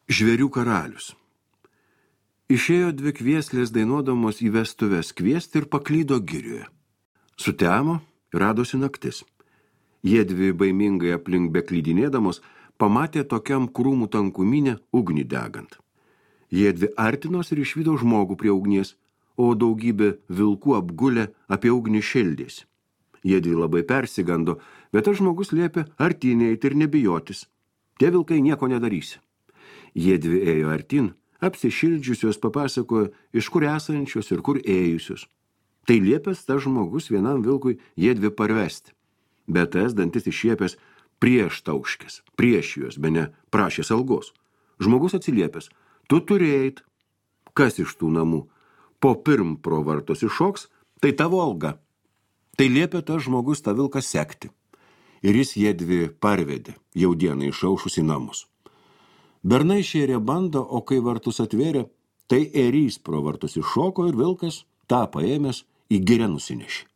Žvėrių karalius. Išėjo dvi kvieslės dainuodamos į vestuves kviesti ir paklydo girioje. Sutemo ir radosi naktis. Jiedvi baimingai aplink beklydinėdamos pamatė tokiam krūmų tankuminę ugnį degant. Jiedvi artinos ir išvydo žmogų prie ugnies, o daugybė vilkų apgulę apie ugnį šildėsi. Jiedvi labai persigando, bet tas žmogus liepė artyn eiti ir nebijotis. Tie vilkai nieko nedarysi. Jiedvi ėjo artyn, apsišildžiusios papasakojo, iš kur esančios ir kur ėjusios. Tai liepęs tas žmogus vienam vilkui jiedvi parvesti. Bet tas dantis iššiepęs prieš tauškės, prieš juos, bene prašęs algos. Žmogus atsiliepęs, tu turi eit. Kas iš tų namų? Po pirm pro vartus iššoks, tai tavo alga. Tai liepė tas žmogus tą vilką sekti. Ir jis jiedvi parvedė, jau dieną išaušus į namus. Bernai šėrė bandą, o kai vartus atvėrė, tai ėrys pro vartus iššoko ir vilkas tą paėmęs į girią nusinešė.